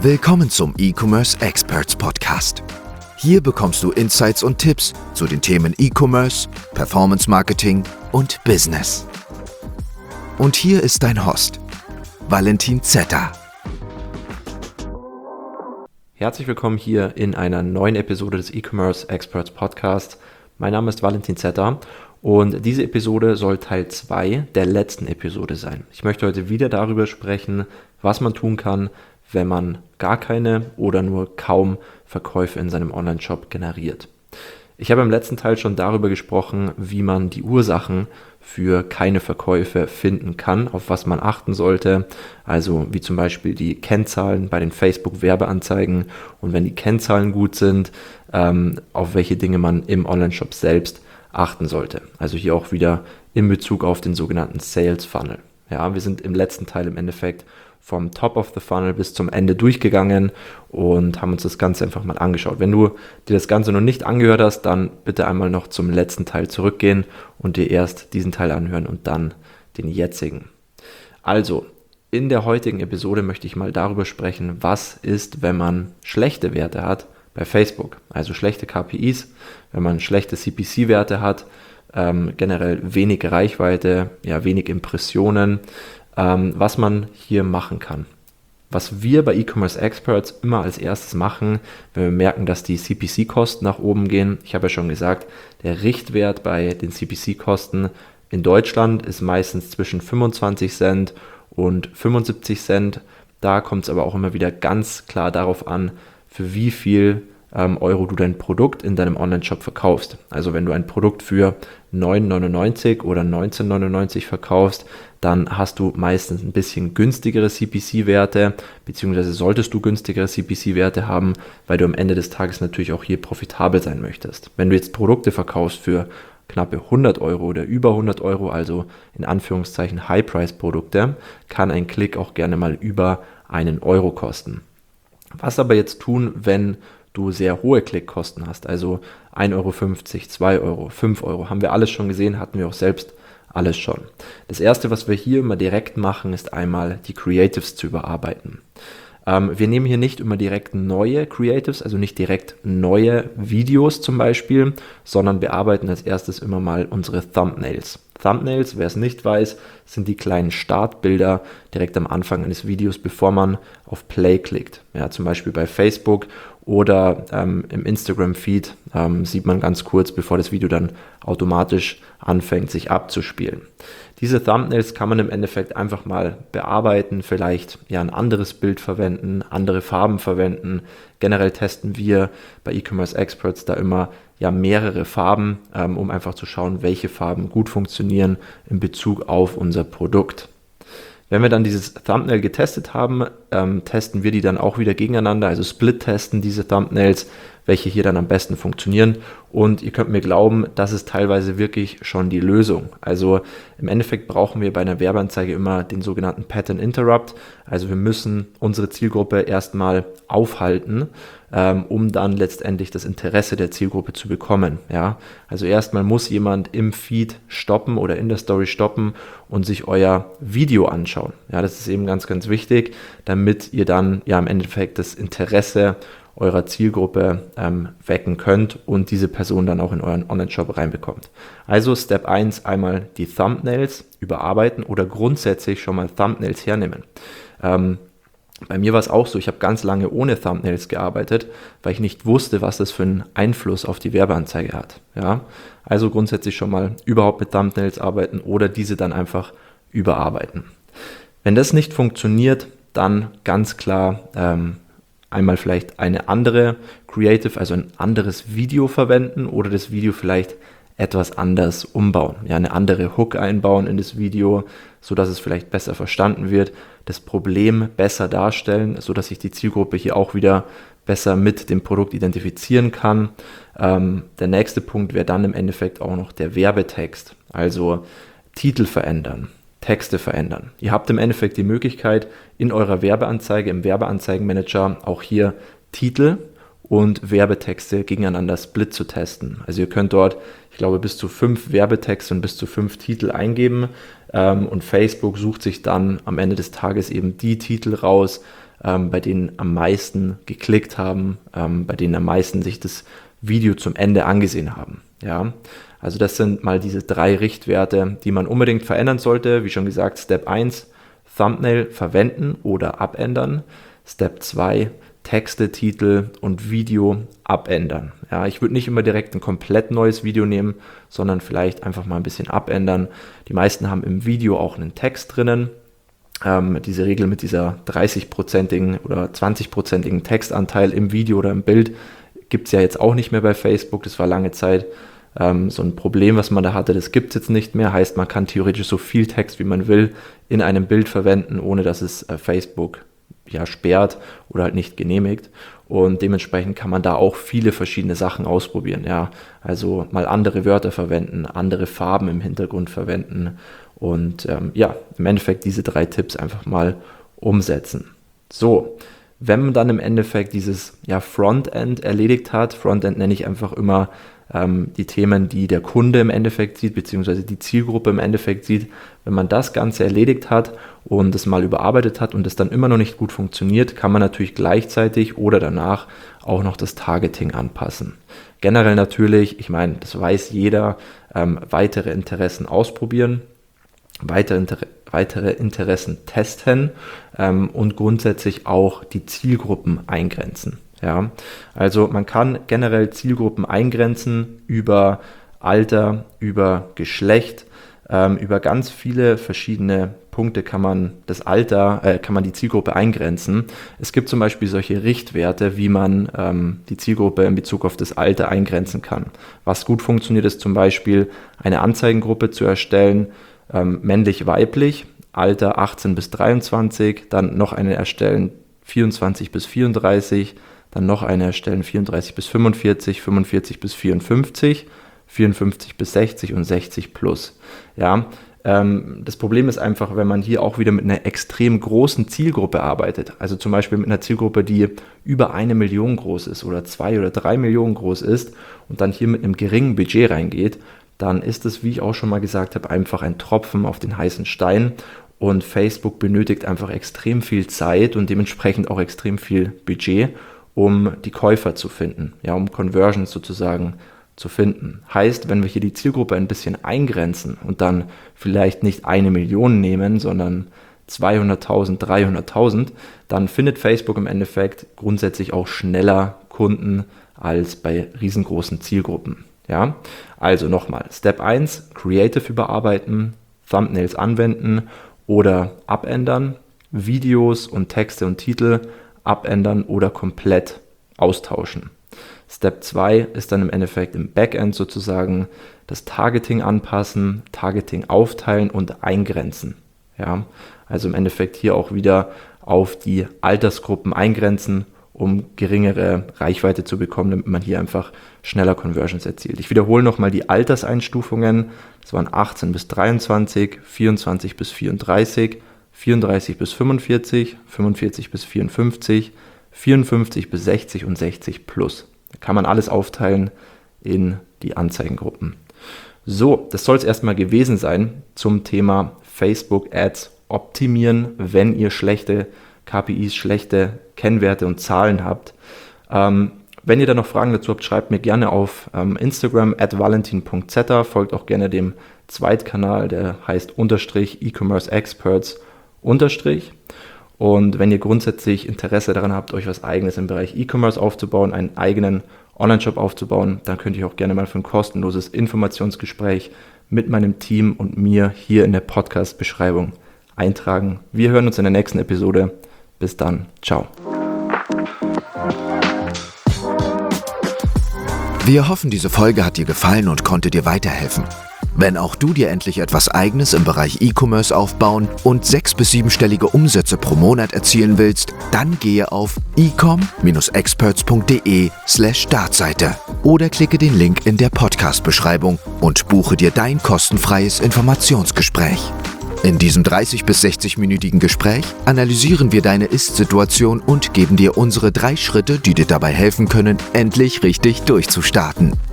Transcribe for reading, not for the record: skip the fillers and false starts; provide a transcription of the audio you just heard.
Willkommen zum E-Commerce Experts Podcast. Hier bekommst du Insights und Tipps zu den Themen E-Commerce, Performance Marketing und Business. Und hier ist dein Host, Valentin Zetter. Herzlich willkommen hier in einer neuen Episode des E-Commerce Experts Podcast. Mein Name ist Valentin Zetter und diese Episode soll Teil 2 der letzten Episode sein. Ich möchte heute wieder darüber sprechen, was man tun kann, wenn man gar keine oder nur kaum Verkäufe in seinem Online-Shop generiert. Ich habe im letzten Teil schon darüber gesprochen, wie man die Ursachen für keine Verkäufe finden kann, auf was man achten sollte, also wie zum Beispiel die Kennzahlen bei den Facebook-Werbeanzeigen und wenn die Kennzahlen gut sind, auf welche Dinge man im Online-Shop selbst achten sollte. Also hier auch wieder in Bezug auf den sogenannten Sales Funnel. Ja, wir sind im letzten Teil im Endeffekt vom Top of the Funnel bis zum Ende durchgegangen und haben uns das Ganze einfach mal angeschaut. Wenn du dir das Ganze noch nicht angehört hast, dann bitte einmal noch zum letzten Teil zurückgehen und dir erst diesen Teil anhören und dann den jetzigen. Also, in der heutigen Episode möchte ich mal darüber sprechen, was ist, wenn man schlechte Werte hat bei Facebook, also schlechte KPIs, wenn man schlechte CPC-Werte hat, generell wenig Reichweite, ja, wenig Impressionen, was man hier machen kann. Was wir bei E-Commerce Experts immer als erstes machen, wenn wir merken, dass die CPC-Kosten nach oben gehen. Ich habe ja schon gesagt, der Richtwert bei den CPC-Kosten in Deutschland ist meistens zwischen 25 Cent und 75 Cent. Da kommt es aber auch immer wieder ganz klar darauf an, für wie viel Euro du dein Produkt in deinem Online-Shop verkaufst. Also wenn du ein Produkt für 9,99 oder 19,99 verkaufst, dann hast du meistens ein bisschen günstigere CPC-Werte, beziehungsweise solltest du günstigere CPC-Werte haben, weil du am Ende des Tages natürlich auch hier profitabel sein möchtest. Wenn du jetzt Produkte verkaufst für knappe 100 Euro oder über 100 Euro, also in Anführungszeichen High-Price-Produkte, kann ein Klick auch gerne mal über 1 Euro kosten. Was aber jetzt tun, wenn du sehr hohe Klickkosten hast, also 1,50 Euro, 2 Euro, 5 Euro, haben wir alles schon gesehen, hatten wir auch selbst alles schon. Das erste, was wir hier immer direkt machen, ist einmal die Creatives zu überarbeiten. Wir nehmen hier nicht immer direkt neue Creatives, also nicht direkt neue Videos zum Beispiel, sondern bearbeiten als erstes immer mal unsere Thumbnails. Thumbnails, wer es nicht weiß, sind die kleinen Startbilder direkt am Anfang eines Videos, bevor man auf Play klickt. Ja, zum Beispiel bei Facebook oder im Instagram-Feed sieht man ganz kurz, bevor das Video dann automatisch anfängt, sich abzuspielen. Diese Thumbnails kann man im Endeffekt einfach mal bearbeiten, vielleicht ja ein anderes Bild verwenden, andere Farben verwenden. Generell testen wir bei E-Commerce Experts da immer ja mehrere Farben, um einfach zu schauen, welche Farben gut funktionieren in Bezug auf unser Produkt. Wenn wir dann dieses Thumbnail getestet haben, testen wir die dann auch wieder gegeneinander, also split-testen diese Thumbnails, welche hier dann am besten funktionieren. Und ihr könnt mir glauben, das ist teilweise wirklich schon die Lösung. Also im Endeffekt brauchen wir bei einer Werbeanzeige immer den sogenannten Pattern Interrupt. Also wir müssen unsere Zielgruppe erstmal aufhalten, um dann letztendlich das Interesse der Zielgruppe zu bekommen. Ja? Also erstmal muss jemand im Feed stoppen oder in der Story stoppen und sich euer Video anschauen. Ja, das ist eben ganz, ganz wichtig, damit ihr dann ja im Endeffekt das Interesse eurer Zielgruppe wecken könnt und diese Person dann auch in euren Online-Shop reinbekommt. Also Step 1, einmal die Thumbnails überarbeiten oder grundsätzlich schon mal Thumbnails hernehmen. Bei mir war es auch so, ich habe ganz lange ohne Thumbnails gearbeitet, weil ich nicht wusste, was das für einen Einfluss auf die Werbeanzeige hat. Ja? Also grundsätzlich schon mal überhaupt mit Thumbnails arbeiten oder diese dann einfach überarbeiten. Wenn das nicht funktioniert, dann ganz klar einmal vielleicht eine andere Creative, also ein anderes Video verwenden oder das Video vielleicht etwas anders umbauen. Ja, eine andere Hook einbauen in das Video, sodass es vielleicht besser verstanden wird, das Problem besser darstellen, sodass sich die Zielgruppe hier auch wieder besser mit dem Produkt identifizieren kann. Der nächste Punkt wäre dann im Endeffekt auch noch der Werbetext, also Titel verändern, Texte verändern. Ihr habt im Endeffekt die Möglichkeit, in eurer Werbeanzeige, im Werbeanzeigenmanager auch hier Titel und Werbetexte gegeneinander split zu testen. Also ihr könnt dort, ich glaube, bis zu 5 Werbetexte und bis zu 5 Titel eingeben und Facebook sucht sich dann am Ende des Tages eben die Titel raus, bei denen am meisten geklickt haben, bei denen am meisten sich das Video zum Ende angesehen haben. Ja, also das sind mal diese 3 Richtwerte, die man unbedingt verändern sollte. Wie schon gesagt, Step 1, Thumbnail verwenden oder abändern. Step 2, Texte, Titel und Video abändern. Ja, ich würde nicht immer direkt ein komplett neues Video nehmen, sondern vielleicht einfach mal ein bisschen abändern. Die meisten haben im Video auch einen Text drinnen. Diese Regel mit dieser 30%igen oder 20%igen Textanteil im Video oder im Bild gibt es ja jetzt auch nicht mehr bei Facebook. Das war lange Zeit so ein Problem, was man da hatte. Das gibt es jetzt nicht mehr. Heißt, man kann theoretisch so viel Text, wie man will, in einem Bild verwenden, ohne dass es Facebook sperrt oder halt nicht genehmigt. Und dementsprechend kann man da auch viele verschiedene Sachen ausprobieren. Ja, also mal andere Wörter verwenden, andere Farben im Hintergrund verwenden und im Endeffekt diese 3 Tipps einfach mal umsetzen. So, wenn man dann im Endeffekt dieses Frontend erledigt hat, Frontend nenne ich einfach immer die Themen, die der Kunde im Endeffekt sieht, beziehungsweise die Zielgruppe im Endeffekt sieht. Wenn man das Ganze erledigt hat und es mal überarbeitet hat und es dann immer noch nicht gut funktioniert, kann man natürlich gleichzeitig oder danach auch noch das Targeting anpassen. Generell natürlich, ich meine, das weiß jeder, weitere Interessen ausprobieren, weitere Interessen testen und grundsätzlich auch die Zielgruppen eingrenzen. Ja, also man kann generell Zielgruppen eingrenzen über Alter, über Geschlecht, über ganz viele verschiedene Punkte kann man die Zielgruppe eingrenzen. Es gibt zum Beispiel solche Richtwerte, wie man die Zielgruppe in Bezug auf das Alter eingrenzen kann. Was gut funktioniert, ist zum Beispiel eine Anzeigengruppe zu erstellen, männlich-weiblich, Alter 18 bis 23, dann noch eine erstellen 24 bis 34, dann noch eine erstellen 34 bis 45, 45 bis 54, 54 bis 60 und 60 plus. Ja, das Problem ist einfach, wenn man hier auch wieder mit einer extrem großen Zielgruppe arbeitet, also zum Beispiel mit einer Zielgruppe, die über 1 Million groß ist oder 2 oder 3 Millionen groß ist und dann hier mit einem geringen Budget reingeht, dann ist es, wie ich auch schon mal gesagt habe, einfach ein Tropfen auf den heißen Stein und Facebook benötigt einfach extrem viel Zeit und dementsprechend auch extrem viel Budget, um die Käufer zu finden, um Conversions sozusagen zu finden. Heißt, wenn wir hier die Zielgruppe ein bisschen eingrenzen und dann vielleicht nicht 1 Million nehmen, sondern 200.000, 300.000, dann findet Facebook im Endeffekt grundsätzlich auch schneller Kunden als bei riesengroßen Zielgruppen. Ja, also nochmal, Step 1, Creative überarbeiten, Thumbnails anwenden oder abändern, Videos und Texte und Titel abändern oder komplett austauschen. Step 2 ist dann im Endeffekt im Backend sozusagen das Targeting anpassen, Targeting aufteilen und eingrenzen. Ja, also im Endeffekt hier auch wieder auf die Altersgruppen eingrenzen, um geringere Reichweite zu bekommen, damit man hier einfach schneller Conversions erzielt. Ich wiederhole nochmal die Alterseinstufungen. Das waren 18 bis 23, 24 bis 34, 34 bis 45, 45 bis 54, 54 bis 60 und 60 plus. Da kann man alles aufteilen in die Anzeigengruppen. So, das soll es erstmal gewesen sein zum Thema Facebook Ads optimieren, wenn ihr schlechte KPIs, schlechte Kennwerte und Zahlen habt. Wenn ihr da noch Fragen dazu habt, schreibt mir gerne auf Instagram @valentin.zetter, folgt auch gerne dem Zweitkanal, der heißt _E-Commerce Experts _ Und wenn ihr grundsätzlich Interesse daran habt, euch was Eigenes im Bereich E-Commerce aufzubauen, einen eigenen Online-Shop aufzubauen, dann könnt ihr auch gerne mal für ein kostenloses Informationsgespräch mit meinem Team und mir hier in der Podcast-Beschreibung eintragen. Wir hören uns in der nächsten Episode. Bis dann. Ciao. Wir hoffen, diese Folge hat dir gefallen und konnte dir weiterhelfen. Wenn auch du dir endlich etwas Eigenes im Bereich E-Commerce aufbauen und 6- bis 7-stellige Umsätze pro Monat erzielen willst, dann gehe auf ecom-experts.de/Startseite oder klicke den Link in der Podcast-Beschreibung und buche dir dein kostenfreies Informationsgespräch. In diesem 30- bis 60-minütigen Gespräch analysieren wir deine Ist-Situation und geben dir unsere 3 Schritte, die dir dabei helfen können, endlich richtig durchzustarten.